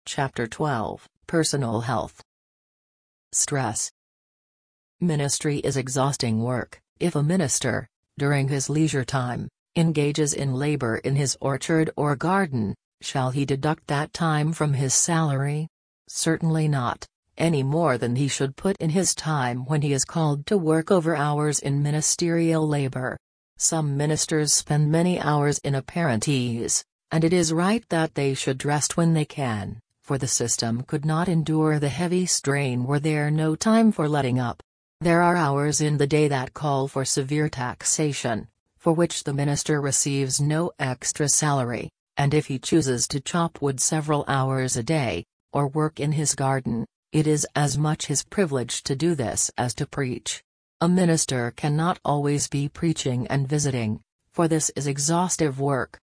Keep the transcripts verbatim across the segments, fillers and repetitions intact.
Chapter twelve, Personal Health. Stress. Ministry is exhausting work. If a minister, during his leisure time, engages in labor in his orchard or garden, shall he deduct that time from his salary? Certainly not, any more than he should put in his time when he is called to work over hours in ministerial labor. Some ministers spend many hours in apparent ease, and it is right that they should rest when they can, for the system could not endure the heavy strain were there no time for letting up. There are hours in the day that call for severe taxation, for which the minister receives no extra salary, and if he chooses to chop wood several hours a day, or work in his garden, it is as much his privilege to do this as to preach. A minister cannot always be preaching and visiting, for this is exhaustive work.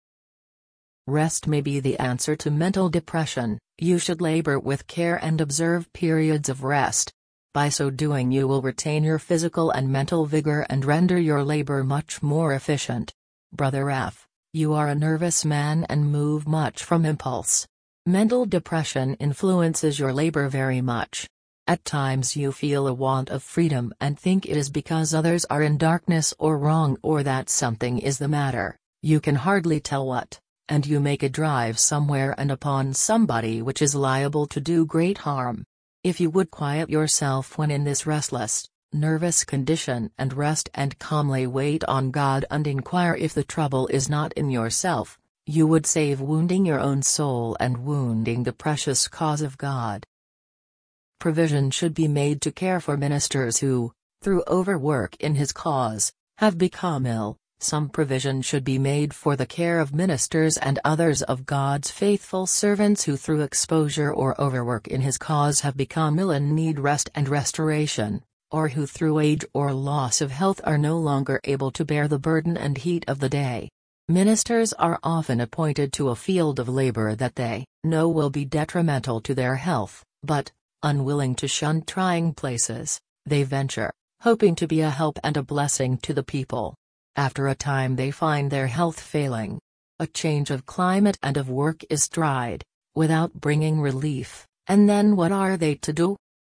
Rest may be the answer to mental depression. You should labor with care and observe periods of rest. By so doing you will retain your physical and mental vigor and render your labor much more efficient. Brother F., you are a nervous man and move much from impulse. Mental depression influences your labor very much. At times you feel a want of freedom and think it is because others are in darkness or wrong or that something is the matter, you can hardly tell what, and you make a drive somewhere and upon somebody which is liable to do great harm. If you would quiet yourself when in this restless, nervous condition and rest and calmly wait on God and inquire if the trouble is not in yourself, you would save wounding your own soul and wounding the precious cause of God. Provision should be made to care for ministers who, through overwork in his cause, have become ill. Some provision should be made for the care of ministers and others of God's faithful servants who through exposure or overwork in his cause have become ill and need rest and restoration, or who through age or loss of health are no longer able to bear the burden and heat of the day. Ministers are often appointed to a field of labor that they know will be detrimental to their health, but, unwilling to shun trying places, they venture, hoping to be a help and a blessing to the people. After a time they find their health failing. A change of climate and of work is tried, without bringing relief, and then what are they to do?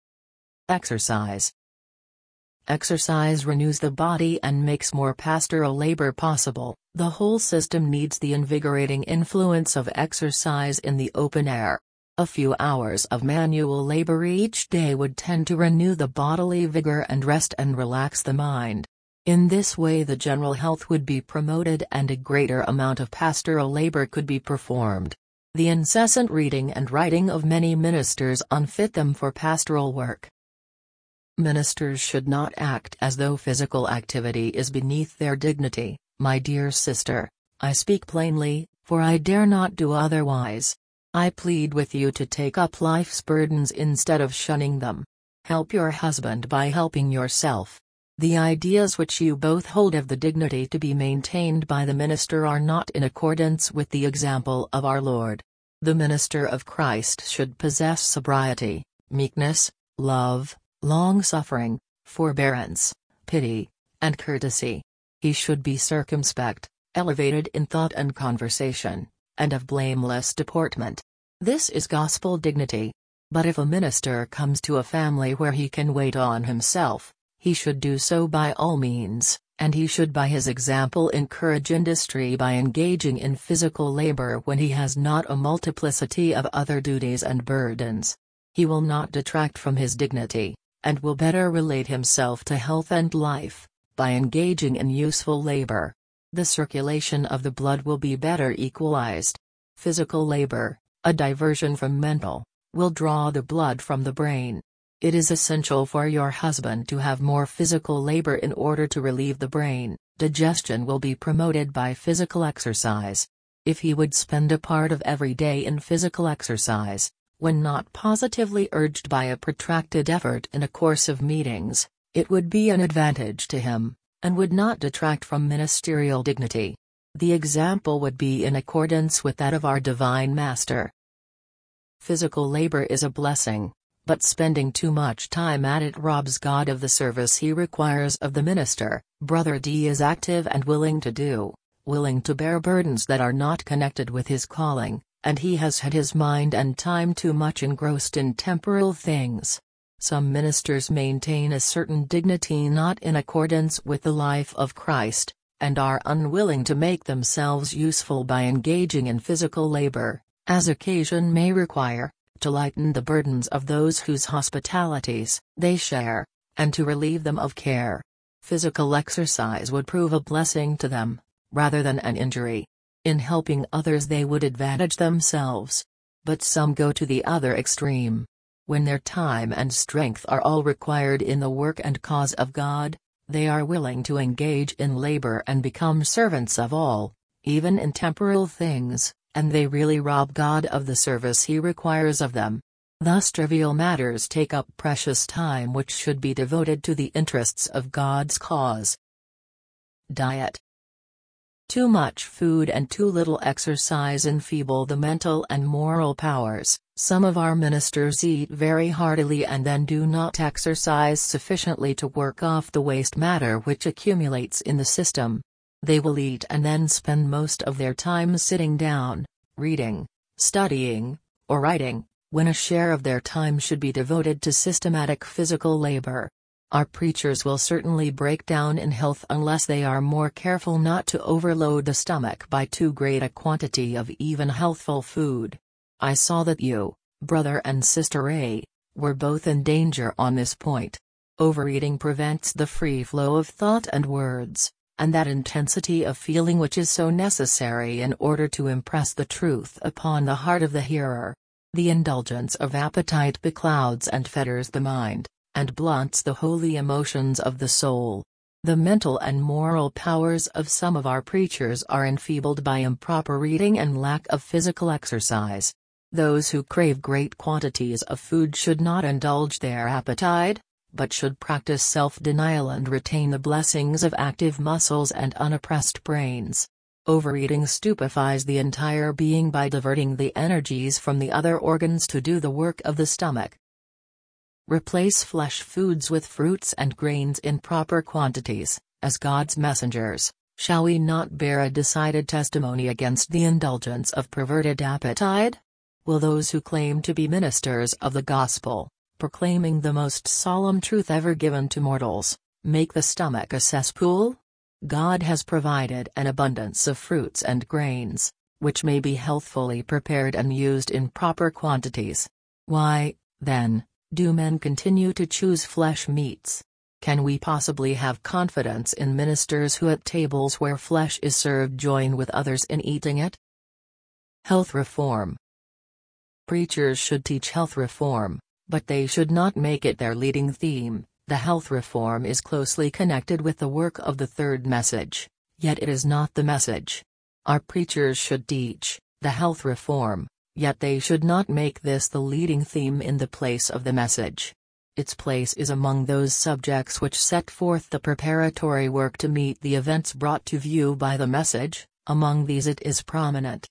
Exercise. Exercise renews the body and makes more pastoral labor possible. The whole system needs the invigorating influence of exercise in the open air. A few hours of manual labor each day would tend to renew the bodily vigor and rest and relax the mind. In this way the general health would be promoted and a greater amount of pastoral labor could be performed. The incessant reading and writing of many ministers unfit them for pastoral work. Ministers should not act as though physical activity is beneath their dignity. My dear sister, I speak plainly, for I dare not do otherwise. I plead with you to take up life's burdens instead of shunning them. Help your husband by helping yourself. The ideas which you both hold of the dignity to be maintained by the minister are not in accordance with the example of our Lord. The minister of Christ should possess sobriety, meekness, love, long-suffering, forbearance, pity, and courtesy. He should be circumspect, elevated in thought and conversation, and of blameless deportment. This is gospel dignity. But if a minister comes to a family where he can wait on himself, he should do so by all means, and he should by his example encourage industry by engaging in physical labor when he has not a multiplicity of other duties and burdens. He will not detract from his dignity, and will better relate himself to health and life, by engaging in useful labor. The circulation of the blood will be better equalized. Physical labor, a diversion from mental, will draw the blood from the brain. It is essential for your husband to have more physical labor in order to relieve the brain. Digestion will be promoted by physical exercise. If he would spend a part of every day in physical exercise, when not positively urged by a protracted effort in a course of meetings, it would be an advantage to him, and would not detract from ministerial dignity. The example would be in accordance with that of our Divine Master. Physical labor is a blessing, but spending too much time at it robs God of the service he requires of the minister. Brother D is active and willing to do, willing to bear burdens that are not connected with his calling, and he has had his mind and time too much engrossed in temporal things. Some ministers maintain a certain dignity not in accordance with the life of Christ, and are unwilling to make themselves useful by engaging in physical labor, as occasion may require, to lighten the burdens of those whose hospitalities they share, and to relieve them of care. Physical exercise would prove a blessing to them, rather than an injury. In helping others they would advantage themselves. But some go to the other extreme. When their time and strength are all required in the work and cause of God, they are willing to engage in labor and become servants of all, even in temporal things, and they really rob God of the service He requires of them. Thus trivial matters take up precious time which should be devoted to the interests of God's cause. Diet. Too much food and too little exercise enfeeble the mental and moral powers. Some of our ministers eat very heartily and then do not exercise sufficiently to work off the waste matter which accumulates in the system. They will eat and then spend most of their time sitting down, reading, studying, or writing, when a share of their time should be devoted to systematic physical labor. Our preachers will certainly break down in health unless they are more careful not to overload the stomach by too great a quantity of even healthful food. I saw that you, brother and sister A, were both in danger on this point. Overeating prevents the free flow of thought and words, and that intensity of feeling which is so necessary in order to impress the truth upon the heart of the hearer. The indulgence of appetite beclouds and fetters the mind, and blunts the holy emotions of the soul. The mental and moral powers of some of our preachers are enfeebled by improper reading and lack of physical exercise. Those who crave great quantities of food should not indulge their appetite, but should practice self-denial and retain the blessings of active muscles and unoppressed brains. Overeating stupefies the entire being by diverting the energies from the other organs to do the work of the stomach. Replace flesh foods with fruits and grains in proper quantities, as God's messengers. Shall we not bear a decided testimony against the indulgence of perverted appetite? Will those who claim to be ministers of the gospel, proclaiming the most solemn truth ever given to mortals, make the stomach a cesspool? God has provided an abundance of fruits and grains, which may be healthfully prepared and used in proper quantities. Why, then, do men continue to choose flesh meats? Can we possibly have confidence in ministers who at tables where flesh is served join with others in eating it? Health reform. Preachers should teach health reform, but they should not make it their leading theme. The health reform is closely connected with the work of the third message, yet it is not the message. Our preachers should teach the health reform, yet they should not make this the leading theme in the place of the message. Its place is among those subjects which set forth the preparatory work to meet the events brought to view by the message. Among these it is prominent.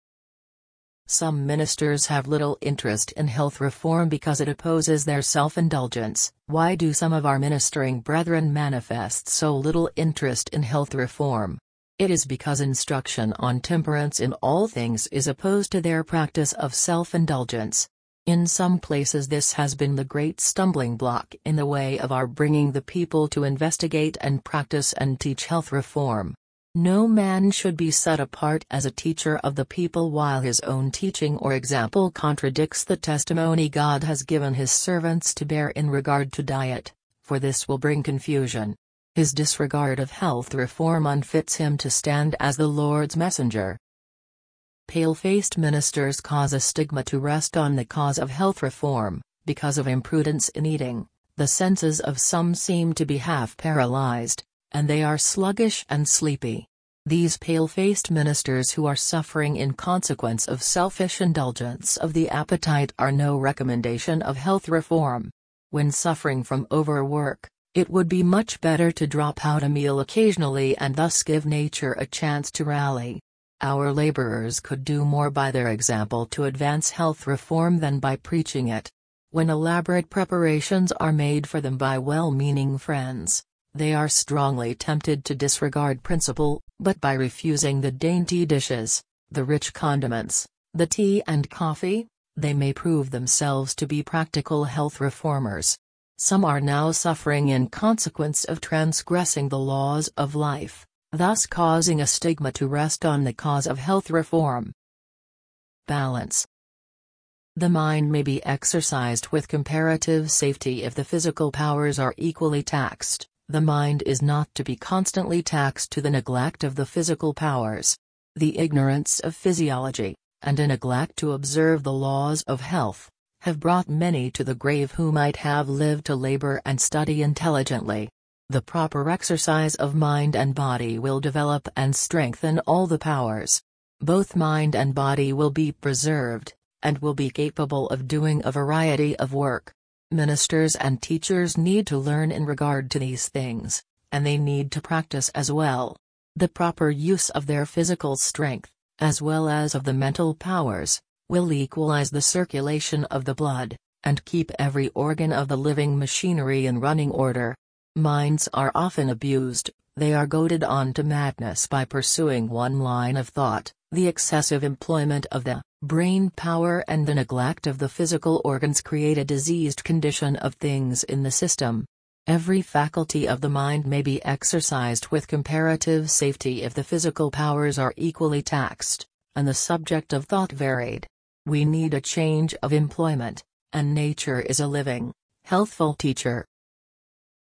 Some ministers have little interest in health reform because it opposes their self-indulgence. Why do some of our ministering brethren manifest so little interest in health reform? It is because instruction on temperance in all things is opposed to their practice of self-indulgence. In some places this has been the great stumbling block in the way of our bringing the people to investigate and practice and teach health reform. No man should be set apart as a teacher of the people while his own teaching or example contradicts the testimony God has given his servants to bear in regard to diet, for this will bring confusion. His disregard of health reform unfits him to stand as the Lord's messenger. Pale-faced ministers cause a stigma to rest on the cause of health reform. Because of imprudence in eating, the senses of some seem to be half paralyzed, and they are sluggish and sleepy. These pale-faced ministers who are suffering in consequence of selfish indulgence of the appetite are no recommendation of health reform. When suffering from overwork, it would be much better to drop out a meal occasionally and thus give nature a chance to rally. Our laborers could do more by their example to advance health reform than by preaching it. When elaborate preparations are made for them by well-meaning friends, they are strongly tempted to disregard principle, but by refusing the dainty dishes, the rich condiments, The tea and coffee, they may prove themselves to be practical health reformers. Some are now suffering in consequence of transgressing the laws of life, thus causing a stigma to rest on the cause of health reform. Balance. The mind may be exercised with comparative safety if the physical powers are equally taxed. The mind is not to be constantly taxed to the neglect of the physical powers. The ignorance of physiology, and a neglect to observe the laws of health, have brought many to the grave who might have lived to labor and study intelligently. The proper exercise of mind and body will develop and strengthen all the powers. Both mind and body will be preserved, and will be capable of doing a variety of work. Ministers and teachers need to learn in regard to these things, and they need to practice as well. The proper use of their physical strength, as well as of the mental powers, will equalize the circulation of the blood, and keep every organ of the living machinery in running order. Minds are often abused, they are goaded on to madness by pursuing one line of thought, the excessive employment of the brain power and the neglect of the physical organs create a diseased condition of things in the system. Every faculty of the mind may be exercised with comparative safety if the physical powers are equally taxed, and the subject of thought varied. We need a change of employment, and nature is a living, healthful teacher.